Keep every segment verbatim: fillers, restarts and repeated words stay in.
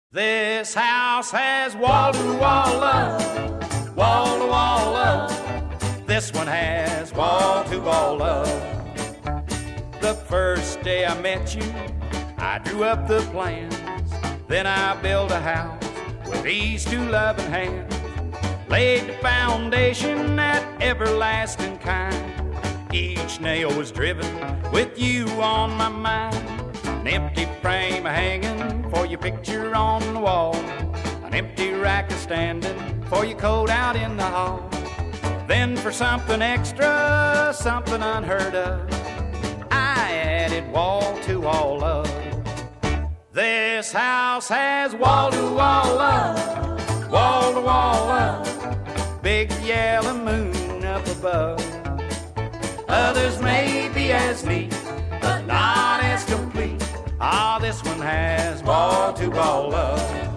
This house has wall-to-wall love, wall-to-wall love. This one has wall-to-wall love. The first day I met you, I drew up the plans. Then I built a house with these two loving hands. Laid the foundation, that everlasting kind. Each nail was driven with you on my mind. An empty frame hanging for your picture on the wall. An empty rack standing for your coat out in the hall. Then for something extra, something unheard of, I added wall-to-wall love. This house has wall-to-wall love, wall-to-wall love. Big yellow moon up above. Others may be as neat, but not as complete. Ah, this one has wall-to-wall love.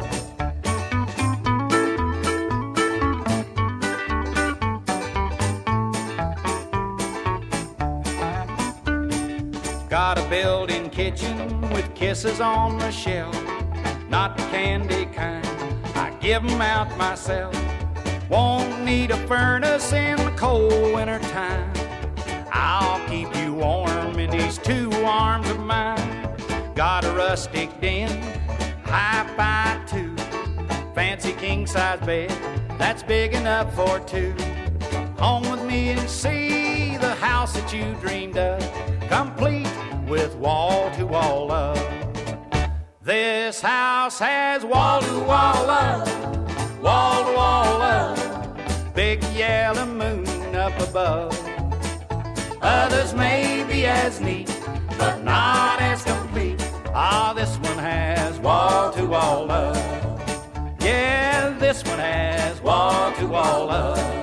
Got a built-in kitchen with kisses on the shelf. Not the candy kind, I give 'em out myself. Won't need a furnace in the cold winter time. I'll keep you warm in these two arms of mine. Got a rustic den, hi-fi too. Fancy king-size bed, that's big enough for two. Home with me and see the house that you dreamed of, complete with wall-to-wall love. This house has wall-to-wall love, wall-to-wall love. Big yellow moon up above. Others may be as neat, but not as complete. Ah, this one has wall-to-wall love. Yeah, this one has wall-to-wall love.